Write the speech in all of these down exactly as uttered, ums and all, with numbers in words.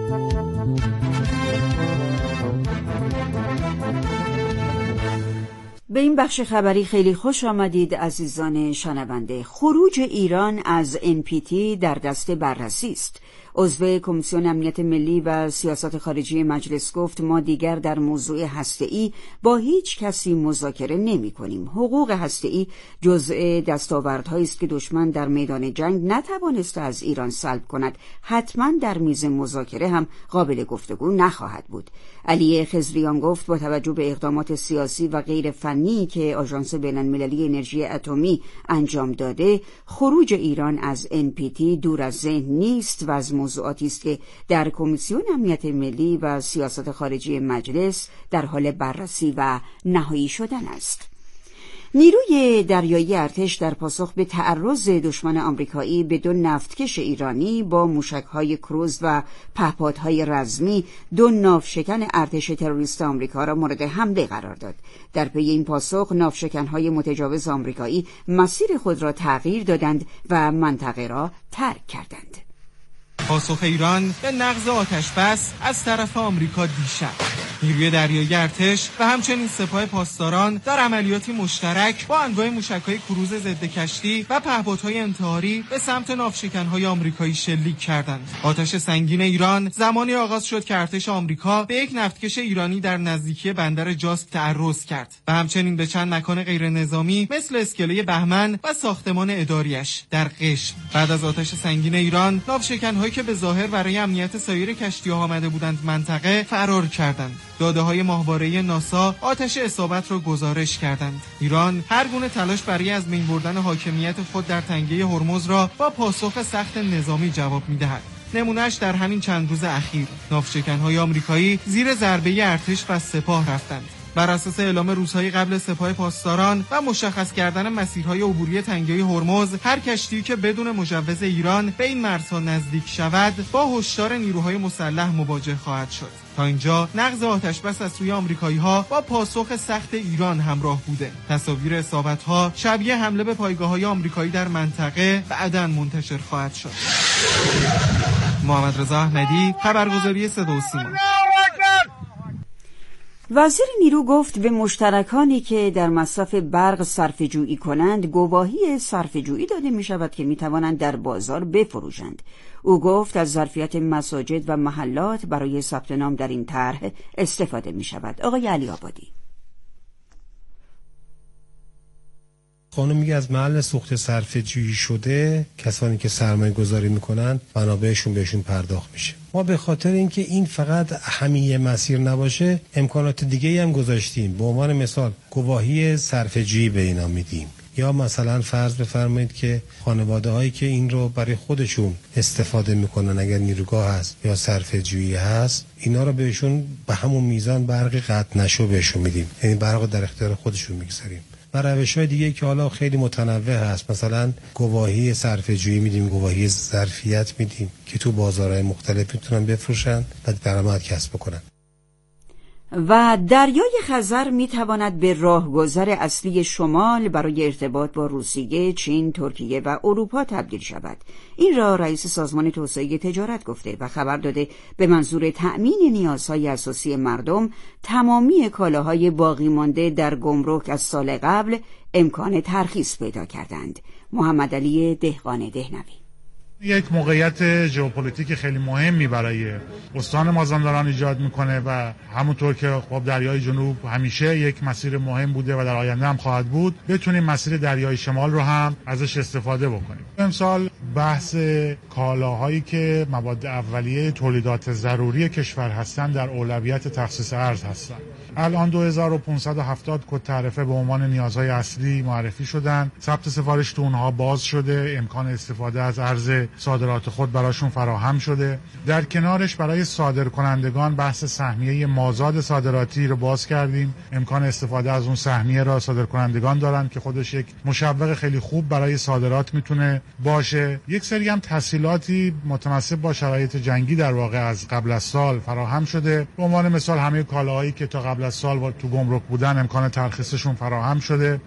به این بخش خبری خیلی خوش آمدید عزیزان شنونده. خروج ایران از ان پی تی در دست بررسی است. عضو کمیسیون امنیت ملی و سیاست خارجی مجلس گفت ما دیگر در موضوع هسته‌ای با هیچ کسی مذاکره نمی‌کنیم. حقوق هسته‌ای جزء دستاوردهایی است که دشمن در میدان جنگ نتوانسته از ایران سلب کند. حتما در میز مذاکره هم قابل گفتگو نخواهد بود. علی خضریان گفت با توجه به اقدامات سیاسی و غیر فنی که آژانس بین‌المللی انرژی اتمی انجام داده، خروج ایران از ان پی تی دور از ذهن نیست و از موضوعاتی است که در کمیسیون امنیت ملی و سیاست خارجی مجلس در حال بررسی و نهایی شدن است. نیروی دریایی ارتش در پاسخ به تعرض دشمن آمریکایی به دو نفتکش ایرانی با موشک‌های کروز و پهپادهای رزمی دو ناوشکن ارتش تروریست آمریکا را مورد حمله قرار داد. در پی این پاسخ ناوشکن‌های متجاوز آمریکایی مسیر خود را تغییر دادند و منطقه را ترک کردند. پاسخ ایران به نقض آتش‌بس از طرف آمریکا دیشب. نیروی دریایی ارتش و همچنین سپاه پاسداران در عملیاتی مشترک با انواع موشک‌های کروز ضد کشتی و پهپادهای انتحاری به سمت ناوشکن‌های آمریکایی شلیک کردند. آتش سنگین ایران زمانی آغاز شد که ارتش آمریکا به یک نفتکش ایرانی در نزدیکی بندر جاسک تعرض کرد و همچنین به چند مکان غیر نظامی مثل اسکله بهمن و ساختمان اداریش در قشم. بعد از آتش سنگین ایران، ناوشکن‌هایی که به ظاهر برای امنیت سایر کشتی‌ها آمده بودند منطقه فرار کردند. داده‌های ماهواره‌ای ناسا آتش اصابت را گزارش کردند. ایران هر گونه تلاش برای از بین بردن حاکمیت خود در تنگه هرمز را با پاسخ سخت نظامی جواب می‌دهد. نمونهش در همین چند روز اخیر ناوشکن‌های آمریکایی زیر ضربه ارتش و سپاه رفتند. بر اساس اعلام روزهای قبل سپاه پاسداران و مشخص کردن مسیرهای عبوری تنگه هرمز، هر کشتی که بدون مجوز ایران به این مرزها نزدیک شود با هشدار نیروهای مسلح مواجه خواهد شد. تا اینجا نقض آتش‌بس از سوی آمریکایی‌ها با پاسخ سخت ایران همراه بوده. تصاویر اصابت‌ها شبیه حمله به پایگاه‌های آمریکایی در منطقه بعداً منتشر خواهد شد. محمد رضا احمدی، خبرگزاری صدا و سیما. وزیر نیرو گفت به مشترکانی که در مصرف برق صرفه‌جویی کنند گواهی صرفه‌جویی داده می شود که می توانند در بازار بفروشند. او گفت از ظرفیت مساجد و محلات برای ثبت نام در این طرح استفاده می شود. آقای علی آبادی: قانون میگه از محل سوخت صرفه‌جویی شده کسانی که سرمایه گذاری میکنن منابعشون بهشون پرداخت میشه. ما به خاطر اینکه این فقط همیه مسیر نباشه امکانات دیگه هم گذاشتیم. به عنوان مثال گواهی صرفه‌جویی به اینا میدیم، یا مثلا فرض بفرمایید که خانواده هایی که این رو برای خودشون استفاده میکنن اگر نیروگاه هست یا صرفه‌جویی هست اینا رو بهشون به همون میزان برق قطع نشو بهشون میدیم، یعنی برق در اختیار خودشون میگذاریم. و روش‌های دیگه که حالا خیلی متنوع هست، مثلا گواهی صرفه‌جویی میدیم، گواهی ظرفیت میدیم که تو بازارهای مختلف میتونن بفروشن و درآمد کسب بکنن. و دریای خزر می تواند به راهگذر اصلی شمال برای ارتباط با روسیه، چین، ترکیه و اروپا تبدیل شود. این را رئیس سازمان توسعه تجارت گفته و خبر داده به منظور تأمین نیازهای اساسی مردم تمامی کالاهای باقی مانده در گمرک از سال قبل امکان ترخیص پیدا کردند. محمد علی دهقان دهنوی: یک موقعیت ژئوپلیتیک خیلی مهمی برای استان مازندران ایجاد میکنه و همونطور که خب دریای جنوب همیشه یک مسیر مهم بوده و در آینده هم خواهد بود، بتونیم مسیر دریای شمال رو هم ازش استفاده بکنیم. امسال بحث کالاهایی که مواد اولیه تولیدات ضروری کشور هستند در اولویت تخصیص ارز هستند. الان دو هزار و پانصد و هفتاد کد تعرفه به عنوان نیازهای اصلی معرفی شدن. ثبت سفارش تو اونها باز شده، امکان استفاده از ارز صادرات خود براشون فراهم شده. در کنارش برای صادرکنندگان بحث سهمیه مازاد صادراتی رو باز کردیم. امکان استفاده از اون سهمیه را صادرکنندگان دارن که خودش یک مشوق خیلی خوب برای صادرات میتونه باشه. یک سری هم تسهیلاتی متناسب با شرایط جنگی در واقع از قبل از سال فراهم شده. به عنوان مثال همه کالاهایی که تا قبل از سال تو گمرک بودن امکان ترخیصشون فراهم شده.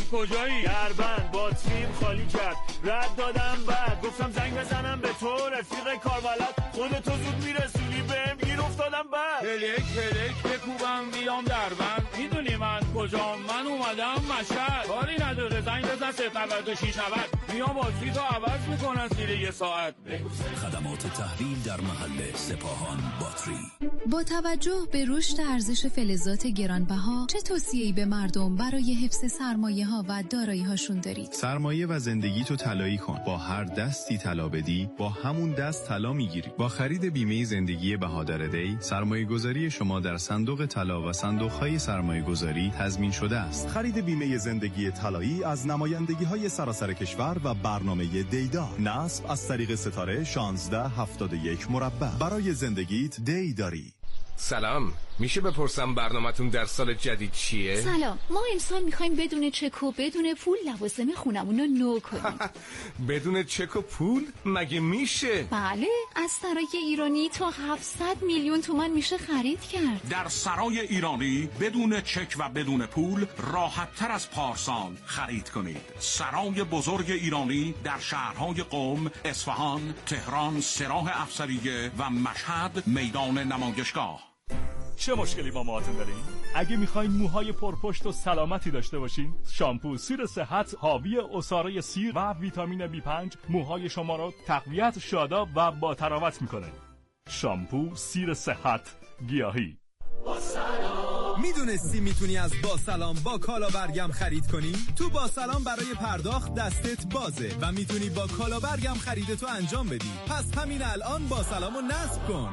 کجایی؟ دربند باتریم خالی کرد، رد دادم بعد گفتم زنگ بزنم به تو رفیق کاربلد، خودتو زود میرسونی بهم گیر افتادم بعد هلک هلک بکوبم بیام دربند، میدونی من کجام؟ من اومدم مشهد، کاری نداره زنگ بزن صفر نود و شش نود میام باتری تو عوض میکنن زیر یه ساعت. خدمات تحویل در محل سپاهان باتری. با توجه به رشد ارزش فلزات گرانبها چه توصیه‌ای به مردم برای حفظ سرمایه ها و دارایی هاشون دارید؟ سرمایه و زندگی تو طلایی کن. با هر دستی طلا بدی با همون دست طلا میگیری. با خرید بیمه زندگی بهادر دی سرمایه گذاری شما در صندوق طلا و صندوق های سرمایه گذاری تضمین شده است. خرید بیمه زندگی طلایی از نمایندگی های سراسر کشور و برنامه دیدا. نصب از طریق ستاره شانزده هفتاد و یک مربع. برای زندگیت دی داری. سلام، میشه بپرسم برنامه‌تون در سال جدید چیه؟ سلام، ما امسال میخوایم بدون چک و بدون پول لوازم خونمون رو نو کنیم. بدون چک و پول؟ مگه میشه؟ بله، از سرای ایرانی تا هفتصد میلیون تومان میشه خرید کرد. در سرای ایرانی بدون چک و بدون پول راحت تر از پارسال خرید کنید. سرای بزرگ ایرانی در شهرهای قم، اصفهان، تهران، سراح افسریه و مشهد میدان نمایشگاه. چه مشکلی با موهاتون دارین؟ اگه میخواین موهای پرپشت و سلامتی داشته باشین، شامپو سیر صحت حاوی عصاره سیر و ویتامین بی پنج موهای شما رو تقویت، شاداب و با تراوت میکنه. شامپو سیر صحت گیاهی. میدونستی میتونی از با سلام با کالا برگم خرید کنی؟ تو با سلام برای پرداخت دستت بازه و میتونی با کالا برگم خریدتو انجام بدی. پس همین الان با سلامو نصب کن.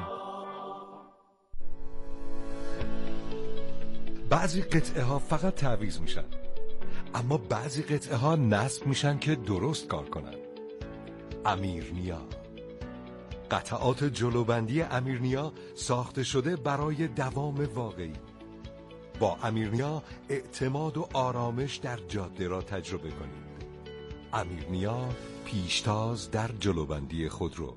بعضی قطعه ها فقط تعویض میشن، اما بعضی قطعه ها نصب میشن که درست کار کنن. امیرنیا، قطعات جلوبندی امیرنیا ساخته شده برای دوام واقعی. با امیرنیا اعتماد و آرامش در جاده را تجربه کنید. امیرنیا، پیشتاز در جلوبندی خودرو.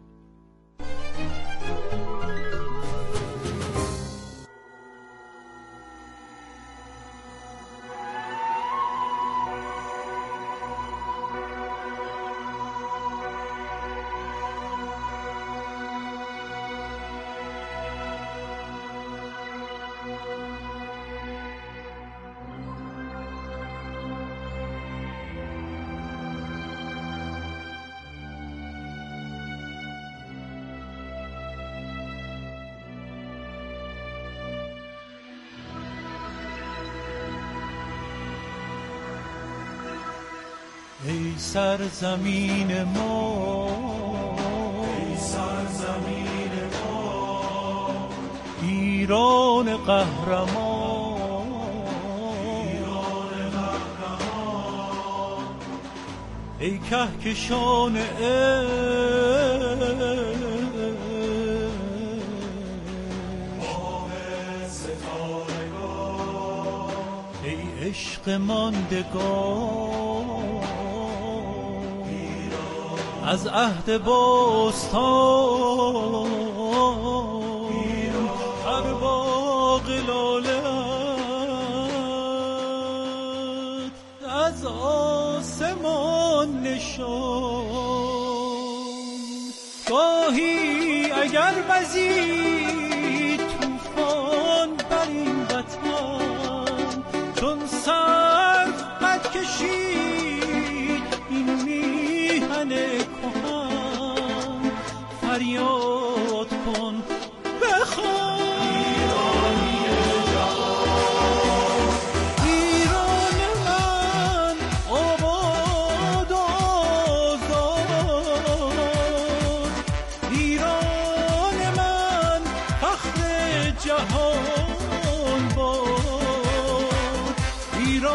ای سرزمین ما، ای سرزمین ما، ایران قهرمان، ایران قهرمان، ای کهکشان ماه ستارگان، ای عشق ماندگان از عهد باستان، هر باغ لاله‌ات از آسمان نشان. گاهی اگر وزید طوفان بر این وطن، چون سر قد کشید این میهن کهن، فریاد کن بخوان ایرانی جهان. ایران من آباد و آزاد، ایران من فخر جهان باد، ایران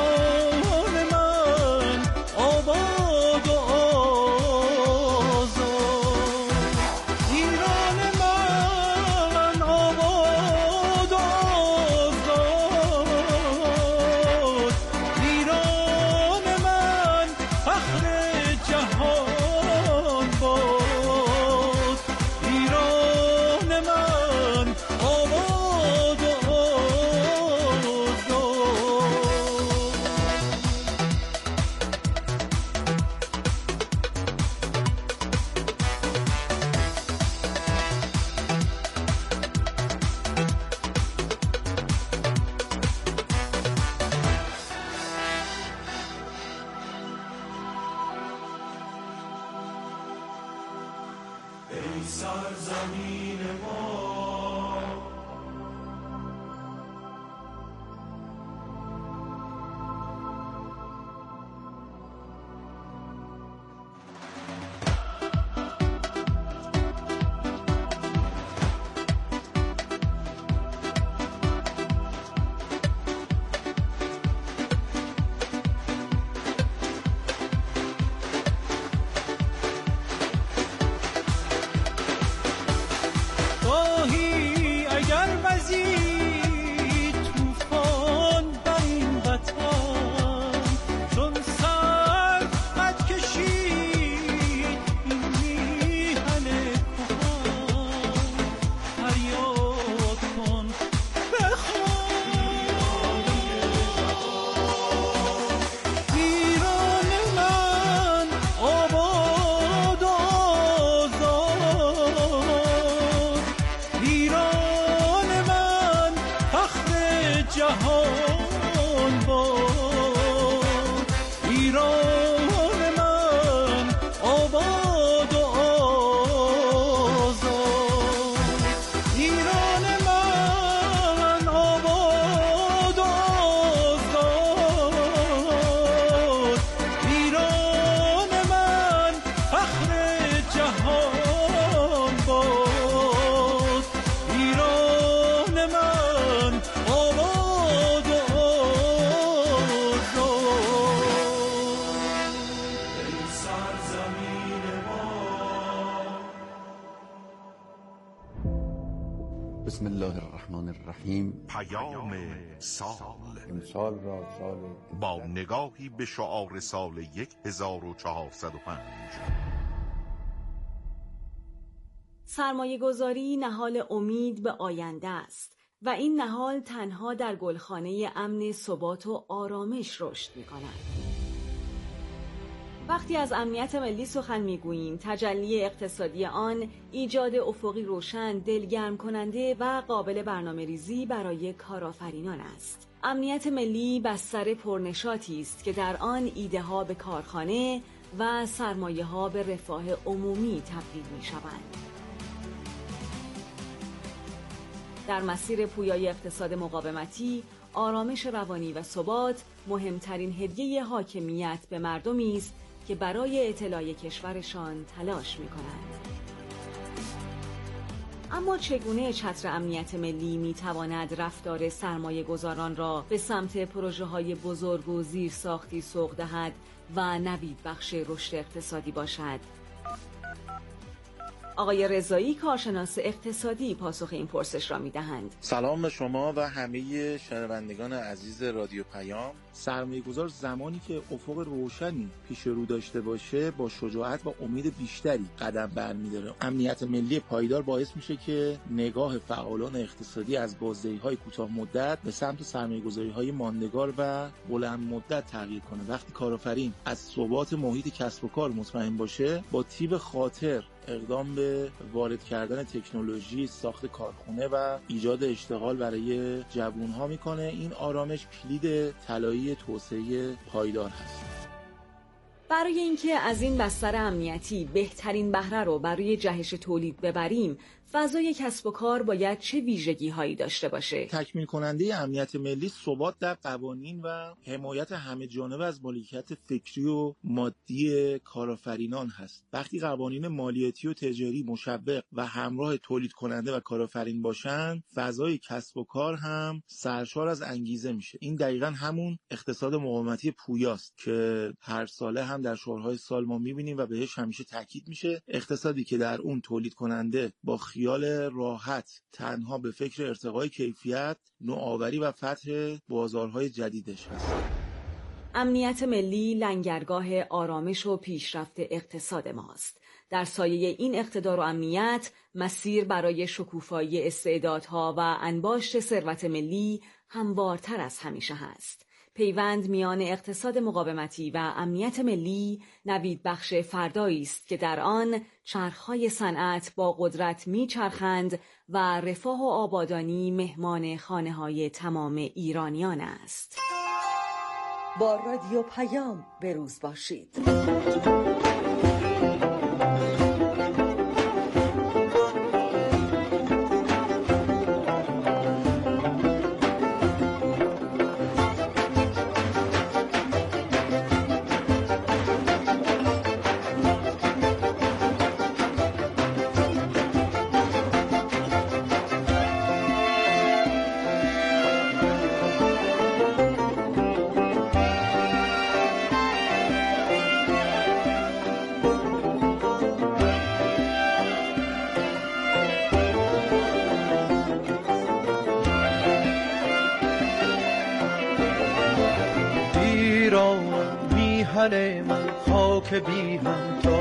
بسم الله الرحمن الرحیم. پیام سال، امسال را سال با نگاهی به شعار سال هزار و چهارصد و پنج. سرمایه گذاری نهال امید به آینده است و این نهال تنها در گلخانه امن، ثبات و آرامش رشد می‌کند. وقتی از امنیت ملی سخن می‌گوییم، تجلی اقتصادی آن ایجاد افقی روشن، دلگرم کننده و قابل برنامه‌ریزی برای کارآفرینان است. امنیت ملی بستر پرنشاطی است که در آن ایده‌ها به کارخانه و سرمایه‌ها به رفاه عمومی تبدیل می‌شوند. در مسیر پویای اقتصاد مقاومتی، آرامش روانی و ثبات مهمترین هدیه حاکمیت به مردمی است که برای اطلاع کشورشان تلاش می‌کنند. اما چگونه چتر امنیت ملی می‌تواند رفتار سرمایه گذاران را به سمت پروژه‌های بزرگ و زیرساختی سوق دهد و نوید بخش رشد اقتصادی باشد؟ آقای رضایی، کارشناس اقتصادی، پاسخ این پرسش را می‌دهند. سلام به شما و همه شنوندگان عزیز رادیو پیام. سرمایه‌گذار زمانی که افق روشنی پیش رو داشته باشه، با شجاعت و امید بیشتری قدم برمی‌داره. امنیت ملی پایدار باعث میشه که نگاه فعالان اقتصادی از بازدهی‌های کوتاه مدت به سمت سرمایه‌گذاری‌های ماندگار و بلند مدت تغییر کنه. وقتی کارآفرین از ثبات محیط کسب و کار مطمئن باشه، با طیب خاطر اقدام به وارد کردن تکنولوژی، ساخت کارخونه و ایجاد اشتغال برای جوان‌ها میکنه. این آرامش کلید طلایی توسعه پایدار هست. برای اینکه از این بستر امنیتی بهترین بهره رو برای جهش تولید ببریم، فضای کسب و کار باید چه ویژگی هایی داشته باشه؟ تکمیل کننده امنیت ملی ثبات در قوانین و حمایت همه جانبه از مالکیت فکری و مادی کارآفرینان هست. وقتی قوانین مالیاتی و تجاری مشوق و همراه تولید کننده و کارآفرین باشن، فضای کسب و کار هم سرشار از انگیزه میشه. این دقیقاً همون اقتصاد مقاومتی پویاست که هر ساله هم در شورای سال ما میبینیم و بهش همیشه تاکید میشه. اقتصادی که در اون تولید کننده با خیال راحت تنها به فکر ارتقای کیفیت، نوآوری و فتح بازارهای جدیدش هست. امنیت ملی لنگرگاه آرامش و پیشرفت اقتصاد ماست. در سایه این اقتدار و امنیت، مسیر برای شکوفایی استعدادها و انباشت ثروت ملی هموارتر از همیشه هست. پیوند میان اقتصاد مقاومتی و امنیت ملی نوید بخش فردایی است که در آن چرخهای صنعت با قدرت میچرخند و رفاه و آبادانی مهمان خانه‌های تمام ایرانیان است. با رادیو پیام بروز باشید. من خاک بی همتا،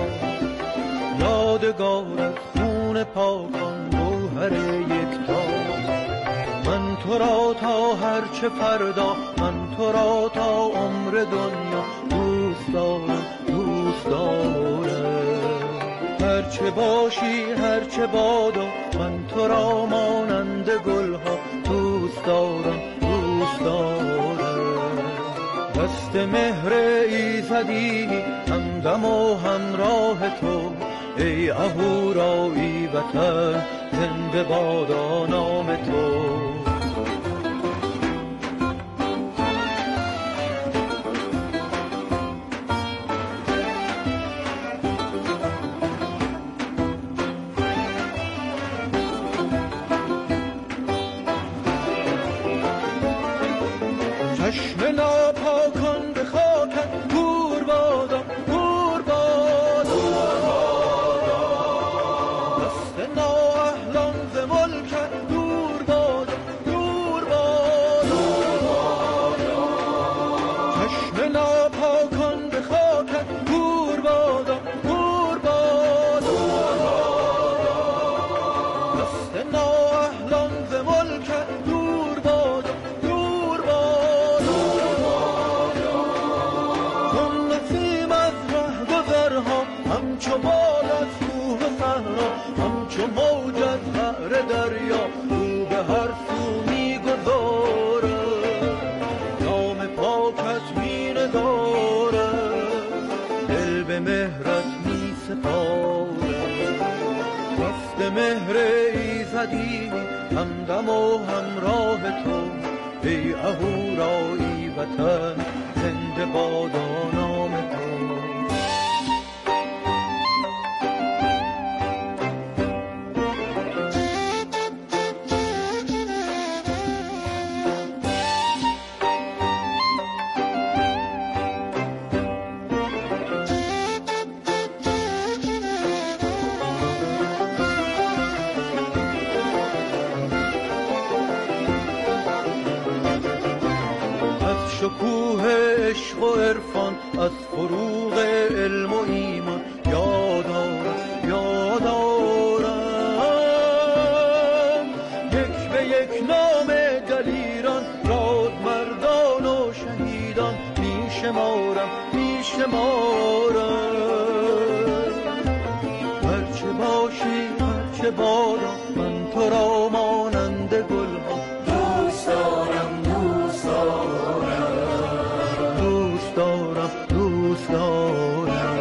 یادگار خون پاکان گوهر یکتا. من تو را تا هرچه فردا، من تو را تا عمر دنیا دوست دارم، دوست دارم. هرچه باشی هرچه بادا، من تو را مانند گلها دوست دارم، دوست دارم. دست مهر ایزدی همدم و همراه تو، ای اهورایی وطن زنده بادا نام تو. چشم ناپاکان به خاکت گور بادا، گور بادا. دست نااهلان ز ملکت دور ماندم و همراه تو ای اهورایی وطن زنده بادا نام تو. شکوه عشق و عرفان از فروغ علم و ایمان یادارم یادارم یک به یک نام دلیران راد مردان و شهیدان می شمارم می شمارم هرچه باشی هرچه بادا من تو را مانند گل ها دوست دارم دوست دارم دوست دارم دوست دارم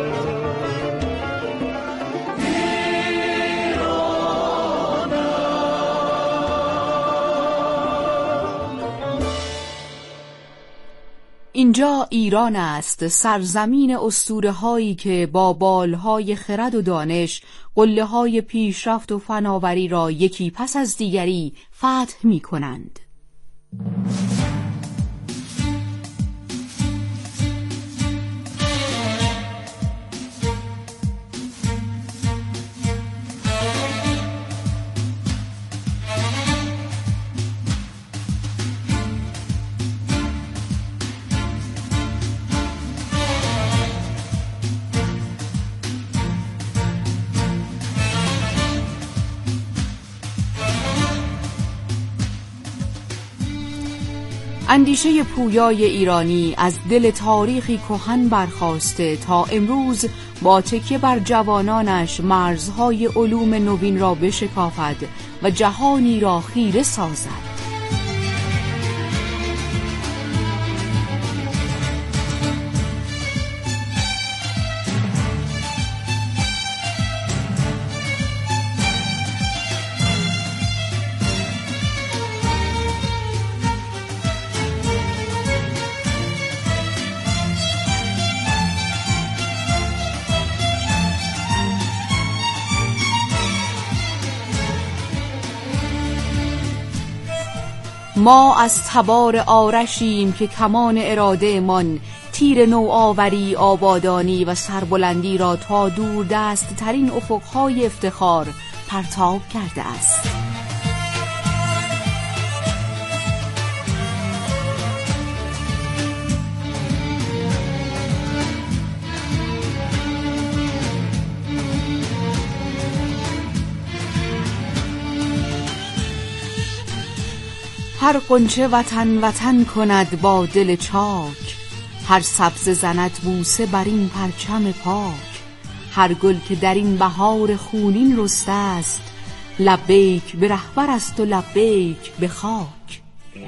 اینجا ایران است، سرزمین اسطوره‌هایی که با بالهای خرد و دانش قله‌های پیشرفت و فناوری را یکی پس از دیگری فتح می‌کنند. اندیشه پویای ایرانی از دل تاریخی کهن برخاسته تا امروز با تکیه بر جوانانش مرزهای علوم نوین را بشکافد و جهانی را خیره سازد. ما از تبار آرشیم که کمان اراده من تیر نوآوری، آبادانی و سربلندی را تا دور دست ترین افقهای افتخار پرتاب کرده است. هر غنچه وطن وطن کند با دل چاک، هر سبزه زند بوسه بر این پرچم پاک، هر گل که در این بهار خونین رسته است، لبیک به رهبر است و لبیک به خاک.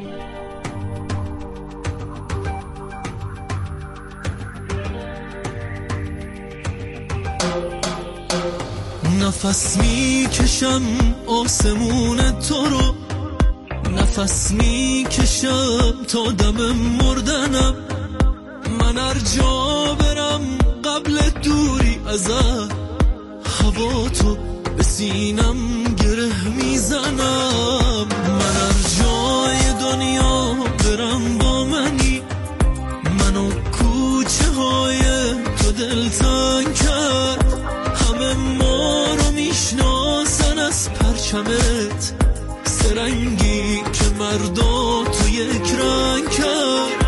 نفس می کشم آسمون تو رو، نفس می کشم تا دم مردنم، من هر جا برم قبل دوری ازت، هوا تو به سینم گره میزنم، من هر جای دنیا برم با منی، منو کوچه های تو دلتنگ کرد، همه ما رو میشناسن از پرچمت، سرنگی که مردا تو یک رنگ کرد.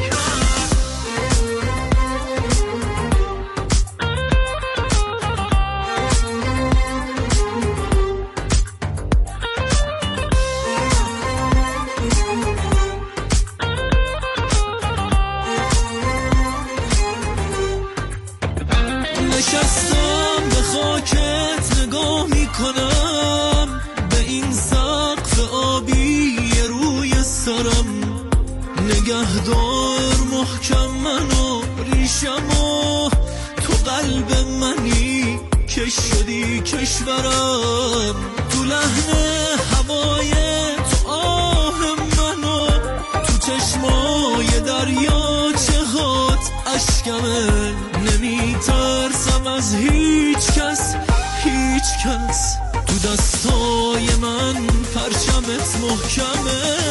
نشستم به خاکت نگاه میکنم، به این سقف آبی روی سرم، نگهدار محکم منو ریشمو، تو قلب منی که شدی کشورم، تو لحن هوای دریاچه‌هات اشکمه، نمیترسم از هیچ کس هیچ کس، تو دستای من پرچمت محکمه.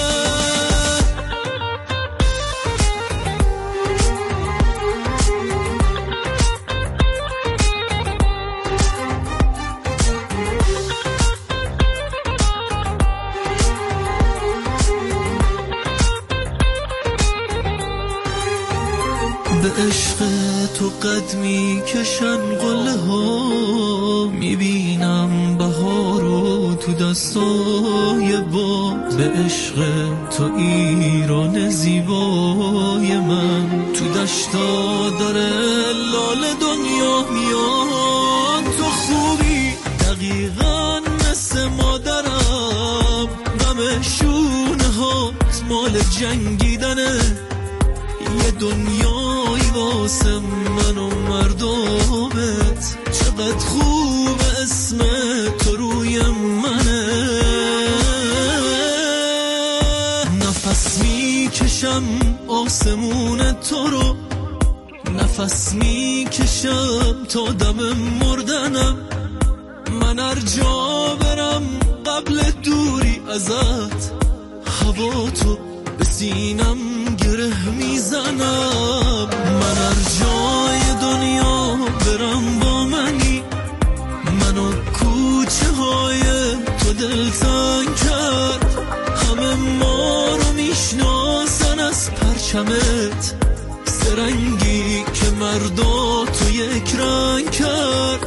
به عشق تو قد می کشن قله ها، میبینم بهارو تو دستای باد. به عشق تو ایران زیبای من، تو دشتا داره لاله دنیا میاد. تو خوبی دقیقا مثل مادرم، غم شونه هات مال جنگیدنه. یه دنیایی واسه من و مردمت، چقدر خوب اسم تو روی منه. نفس میکشم آسمون تو رو، نفس میکشم تا دم مردنم. من هر جا برم قبل دوری ازت، هوا تو به سینم گره میزنم. من هر جای دنیا برم با منی، منو کوچه های تو دلتنگ کرد. همه ما رو میشناسن از پرچمت، سرنگی که مردا تو یک رنگ کرد.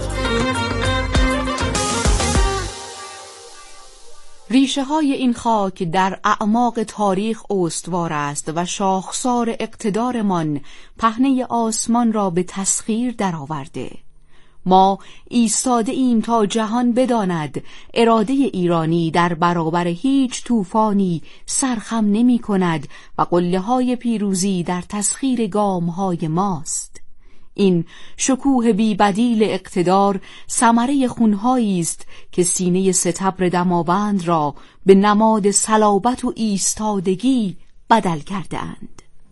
ریشه های این خاک در اعماق تاریخ استوار است و شاخسار اقتدارمان پهنه آسمان را به تسخیر درآورده. ما ایستاده ایم تا جهان بداند اراده ایرانی در برابر هیچ طوفانی سرخم نمی کند و قله های پیروزی در تسخیر گام های ماست. این شکوه بی بدیل اقتدار ثمره خونهایی است که سینه ستبر دماوند را به نماد صلابت و ایستادگی بدل کرده اند.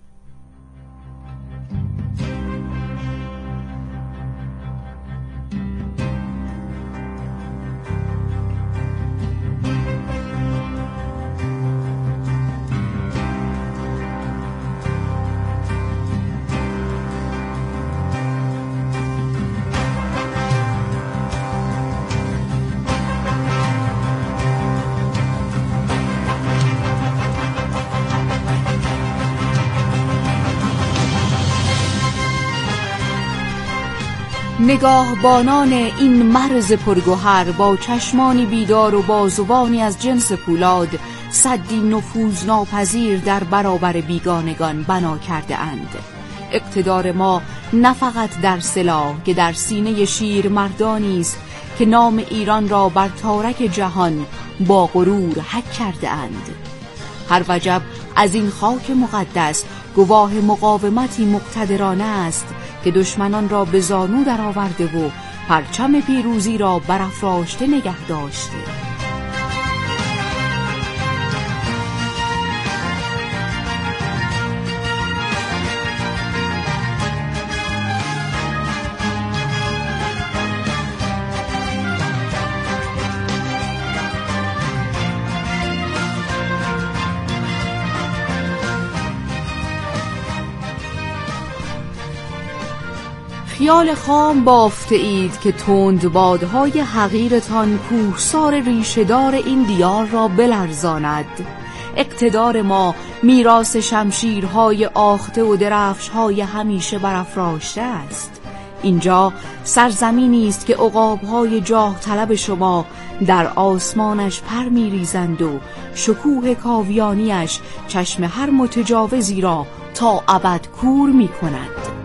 نگاهبانان این مرز پرگوهر با چشمانی بیدار و بازوانی از جنس پولاد سدی نفوذناپذیر در برابر بیگانگان بنا کرده اند. اقتدار ما نه فقط در سلاح که در سینه شیر مردانی است که نام ایران را بر تارک جهان با غرور حک کرده اند. هر وجب از این خاک مقدس گواه مقاومتی مقتدرانه است که دشمنان را به زانو درآورده و پرچم پیروزی را برافراشته نگه داشته. خیال خام بافته اید که تندبادهای حقیرتان کوهسار ریشه‌دار این دیار را بلرزاند. اقتدار ما میراث شمشیرهای آخته و درفش‌های همیشه برافراشته است. اینجا سرزمینی است که عقاب‌های جاه طلب شما در آسمانش پر می‌ریزند و شکوه کاویانیش چشم هر متجاوزی را تا ابد کور می‌کند.